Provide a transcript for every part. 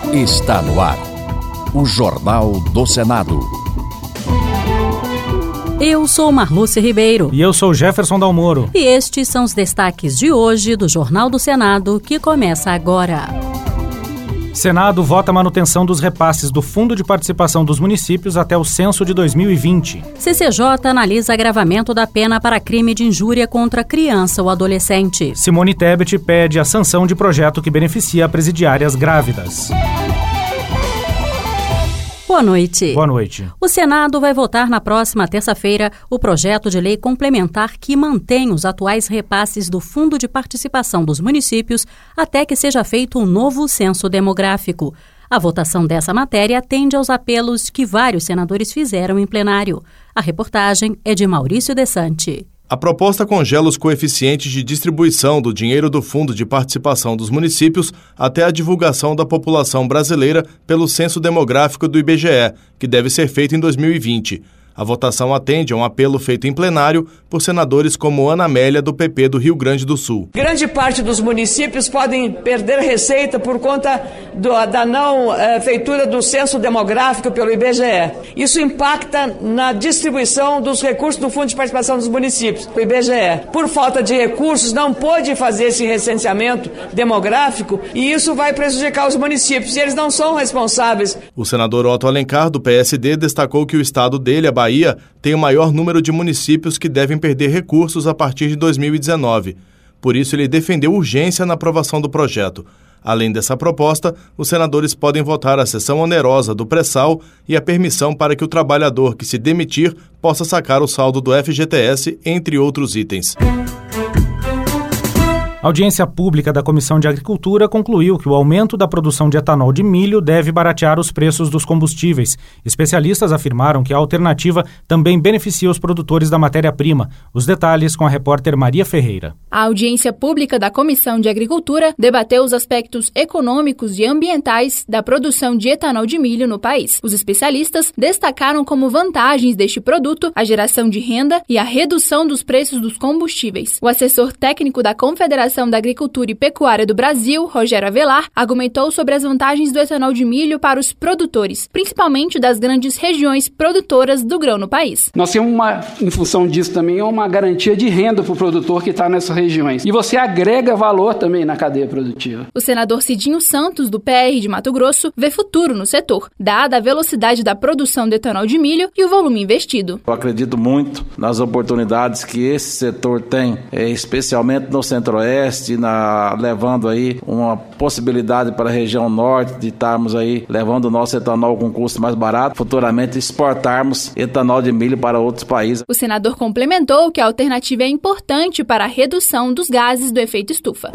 Está no ar o Jornal do Senado. Eu sou Marluce Ribeiro. E eu sou Jefferson Dalmoro. E estes são os destaques de hoje do Jornal do Senado, que começa agora. Senado vota a manutenção dos repasses do Fundo de Participação dos Municípios até o censo de 2020. CCJ analisa agravamento da pena para crime de injúria contra criança ou adolescente. Simone Tebet pede a sanção de projeto que beneficia presidiárias grávidas. Boa noite. Boa noite. O Senado vai votar na próxima terça-feira o projeto de lei complementar que mantém os atuais repasses do Fundo de Participação dos Municípios até que seja feito um novo censo demográfico. A votação dessa matéria atende aos apelos que vários senadores fizeram em plenário. A reportagem é de Maurício Desante. A proposta congela os coeficientes de distribuição do dinheiro do Fundo de Participação dos Municípios até a divulgação da população brasileira pelo Censo Demográfico do IBGE, que deve ser feito em 2020. A votação atende a um apelo feito em plenário por senadores como Ana Amélia, do PP do Rio Grande do Sul. Grande parte dos municípios podem perder receita por conta da não feitura do censo demográfico pelo IBGE. Isso impacta na distribuição dos recursos do Fundo de Participação dos Municípios, o IBGE. Por falta de recursos, não pôde fazer esse recenseamento demográfico e isso vai prejudicar os municípios e eles não são responsáveis. O senador Otto Alencar, do PSD, destacou que o estado dele, a Bahia, tem o maior número de municípios que devem perder recursos a partir de 2019. Por isso, ele defendeu urgência na aprovação do projeto. Além dessa proposta, os senadores podem votar a cessão onerosa do pré-sal e a permissão para que o trabalhador que se demitir possa sacar o saldo do FGTS, entre outros itens. A audiência pública da Comissão de Agricultura concluiu que o aumento da produção de etanol de milho deve baratear os preços dos combustíveis. Especialistas afirmaram que a alternativa também beneficia os produtores da matéria-prima. Os detalhes com a repórter Maria Ferreira. A audiência pública da Comissão de Agricultura debateu os aspectos econômicos e ambientais da produção de etanol de milho no país. Os especialistas destacaram como vantagens deste produto a geração de renda e a redução dos preços dos combustíveis. O assessor técnico da Confederação da Agricultura e Pecuária do Brasil, Rogério Avelar, argumentou sobre as vantagens do etanol de milho para os produtores, principalmente das grandes regiões produtoras do grão no país. Nós temos em função disso também, uma garantia de renda para o produtor que está nessas regiões. E você agrega valor também na cadeia produtiva. O senador Cidinho Santos, do PR de Mato Grosso, vê futuro no setor, dada a velocidade da produção de etanol de milho e o volume investido. Eu acredito muito nas oportunidades que esse setor tem, especialmente no Centro-Oeste, levando aí uma possibilidade para a região norte de estarmos aí levando o nosso etanol com custo mais barato, futuramente exportarmos etanol de milho para outros países. O senador complementou que a alternativa é importante para a redução dos gases do efeito estufa.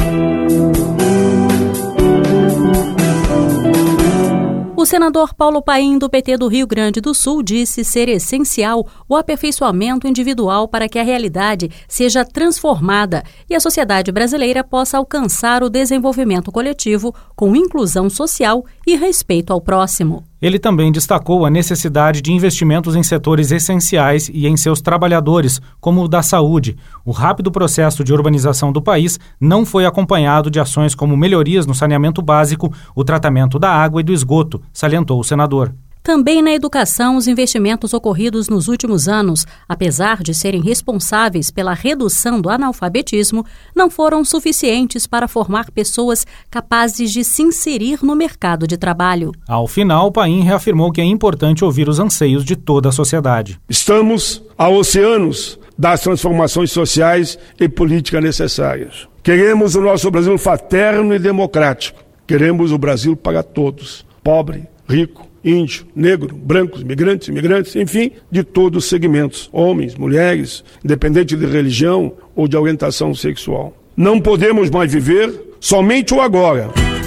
O senador Paulo Paim, do PT do Rio Grande do Sul, disse ser essencial o aperfeiçoamento individual para que a realidade seja transformada e a sociedade brasileira possa alcançar o desenvolvimento coletivo com inclusão social e respeito ao próximo. Ele também destacou a necessidade de investimentos em setores essenciais e em seus trabalhadores, como o da saúde. O rápido processo de urbanização do país não foi acompanhado de ações como melhorias no saneamento básico, o tratamento da água e do esgoto, salientou o senador. Também na educação, os investimentos ocorridos nos últimos anos, apesar de serem responsáveis pela redução do analfabetismo, não foram suficientes para formar pessoas capazes de se inserir no mercado de trabalho. Ao final, Paim reafirmou que é importante ouvir os anseios de toda a sociedade. Estamos a oceanos das transformações sociais e políticas necessárias. Queremos o nosso Brasil fraterno e democrático. Queremos o Brasil para todos, pobre, rico, índio, negro, brancos, migrantes, imigrantes, enfim, de todos os segmentos, homens, mulheres, independente de religião ou de orientação sexual. Não podemos mais viver somente o agora.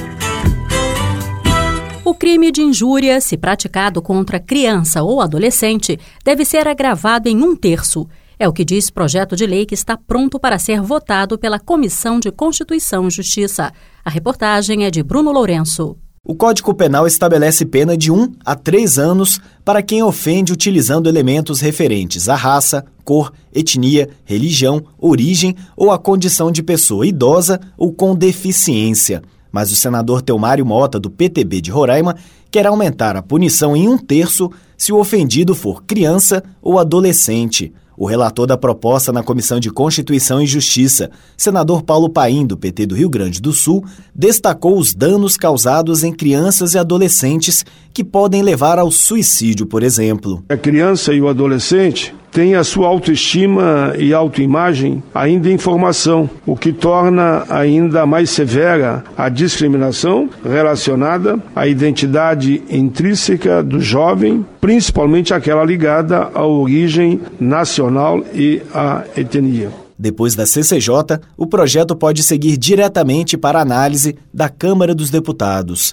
O crime de injúria, se praticado contra criança ou adolescente, deve ser agravado em 1/3. É o que diz projeto de lei que está pronto para ser votado pela Comissão de Constituição e Justiça. A reportagem é de Bruno Lourenço. O Código Penal estabelece pena de 1 a 3 anos para quem ofende utilizando elementos referentes à raça, cor, etnia, religião, origem ou à condição de pessoa idosa ou com deficiência. Mas o senador Telmário Mota, do PTB de Roraima, quer aumentar a punição em 1/3 se o ofendido for criança ou adolescente. O relator da proposta na Comissão de Constituição e Justiça, senador Paulo Paim, do PT do Rio Grande do Sul, destacou os danos causados em crianças e adolescentes que podem levar ao suicídio, por exemplo. A criança e o adolescente têm a sua autoestima e autoimagem ainda em formação, o que torna ainda mais severa a discriminação relacionada à identidade intrínseca do jovem, principalmente aquela ligada à origem nacional e à etnia. Depois da CCJ, o projeto pode seguir diretamente para análise da Câmara dos Deputados.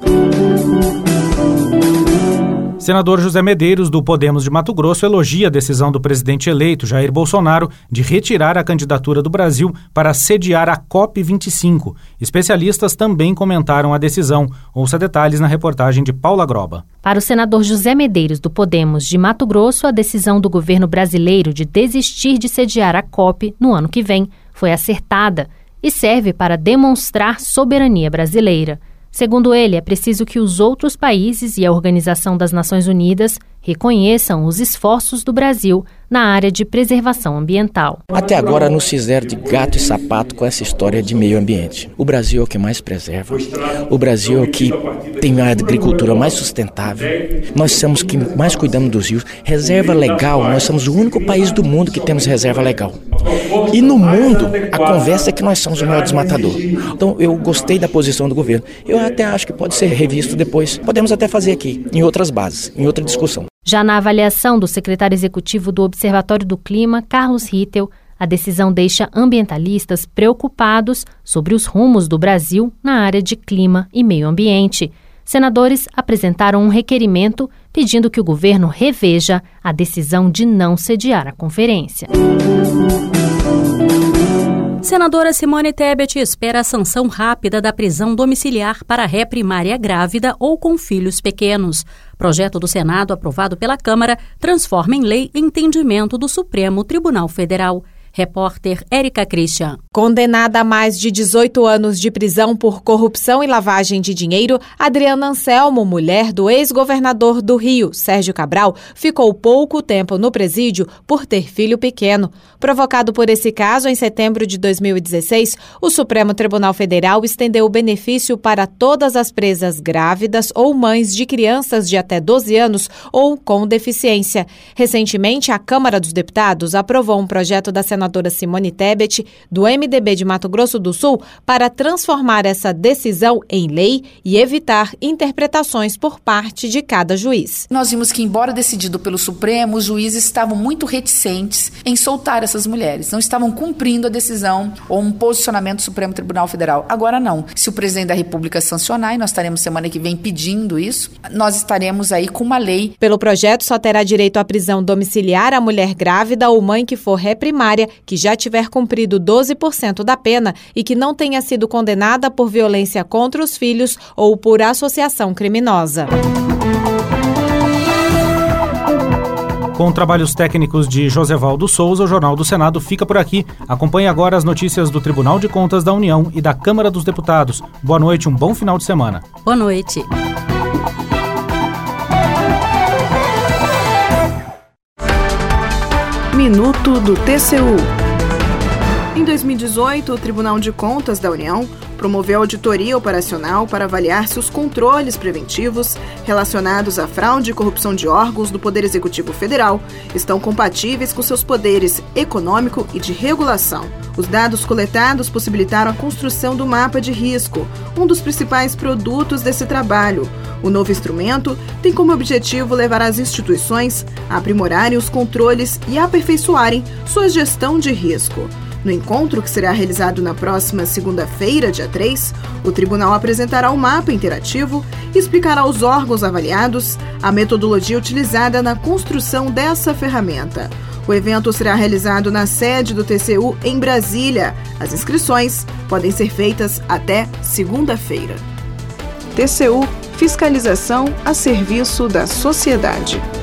Senador José Medeiros, do Podemos de Mato Grosso, elogia a decisão do presidente eleito, Jair Bolsonaro, de retirar a candidatura do Brasil para sediar a COP25. Especialistas também comentaram a decisão. Ouça detalhes na reportagem de Paula Groba. Para o senador José Medeiros, do Podemos de Mato Grosso, a decisão do governo brasileiro de desistir de sediar a COP no ano que vem foi acertada e serve para demonstrar soberania brasileira. Segundo ele, é preciso que os outros países e a Organização das Nações Unidas reconheçam os esforços do Brasil na área de preservação ambiental. Até agora nos fizeram de gato e sapato com essa história de meio ambiente. O Brasil é o que mais preserva. O Brasil é o que tem a agricultura mais sustentável. Nós somos os que mais cuidamos dos rios. Reserva legal, nós somos o único país do mundo que temos reserva legal. E no mundo, a conversa é que nós somos o maior desmatador. Então eu gostei da posição do governo. Eu até acho que pode ser revisto depois. Podemos até fazer aqui, em outras bases, em outra discussão. Já na avaliação do secretário executivo do Observatório do Clima, Carlos Rittel, a decisão deixa ambientalistas preocupados sobre os rumos do Brasil na área de clima e meio ambiente. Senadores apresentaram um requerimento pedindo que o governo reveja a decisão de não sediar a conferência. Senadora Simone Tebet espera a sanção rápida da prisão domiciliar para ré primária grávida ou com filhos pequenos. Projeto do Senado aprovado pela Câmara transforma em lei entendimento do Supremo Tribunal Federal. Repórter Érica Christian. Condenada a mais de 18 anos de prisão por corrupção e lavagem de dinheiro, Adriana Anselmo, mulher do ex-governador do Rio, Sérgio Cabral, ficou pouco tempo no presídio por ter filho pequeno. Provocado por esse caso, em setembro de 2016, o Supremo Tribunal Federal estendeu o benefício para todas as presas grávidas ou mães de crianças de até 12 anos ou com deficiência. Recentemente, a Câmara dos Deputados aprovou um projeto da senadora Simone Tebet, do MDB de Mato Grosso do Sul, para transformar essa decisão em lei e evitar interpretações por parte de cada juiz. Nós vimos que, embora decidido pelo Supremo, os juízes estavam muito reticentes em soltar essas mulheres. Não estavam cumprindo a decisão ou um posicionamento do Supremo Tribunal Federal. Agora não. Se o presidente da República sancionar, e nós estaremos semana que vem pedindo isso, nós estaremos aí com uma lei. Pelo projeto, só terá direito à prisão domiciliar a mulher grávida ou mãe que for ré primária, que já tiver cumprido 12% da pena e que não tenha sido condenada por violência contra os filhos ou por associação criminosa. Com trabalhos técnicos de Josevaldo Souza, o Jornal do Senado fica por aqui. Acompanhe agora as notícias do Tribunal de Contas da União e da Câmara dos Deputados. Boa noite, um bom final de semana. Boa noite. Minuto do TCU. Em 2018, o Tribunal de Contas da União promoveu auditoria operacional para avaliar se os controles preventivos relacionados à fraude e corrupção de órgãos do Poder Executivo Federal estão compatíveis com seus poderes econômico e de regulação. Os dados coletados possibilitaram a construção do mapa de risco, um dos principais produtos desse trabalho. O novo instrumento tem como objetivo levar as instituições a aprimorarem os controles e aperfeiçoarem sua gestão de risco. No encontro, que será realizado na próxima segunda-feira, dia 3, o tribunal apresentará o mapa interativo e explicará aos órgãos avaliados a metodologia utilizada na construção dessa ferramenta. O evento será realizado na sede do TCU em Brasília. As inscrições podem ser feitas até segunda-feira. TCU, fiscalização a serviço da sociedade.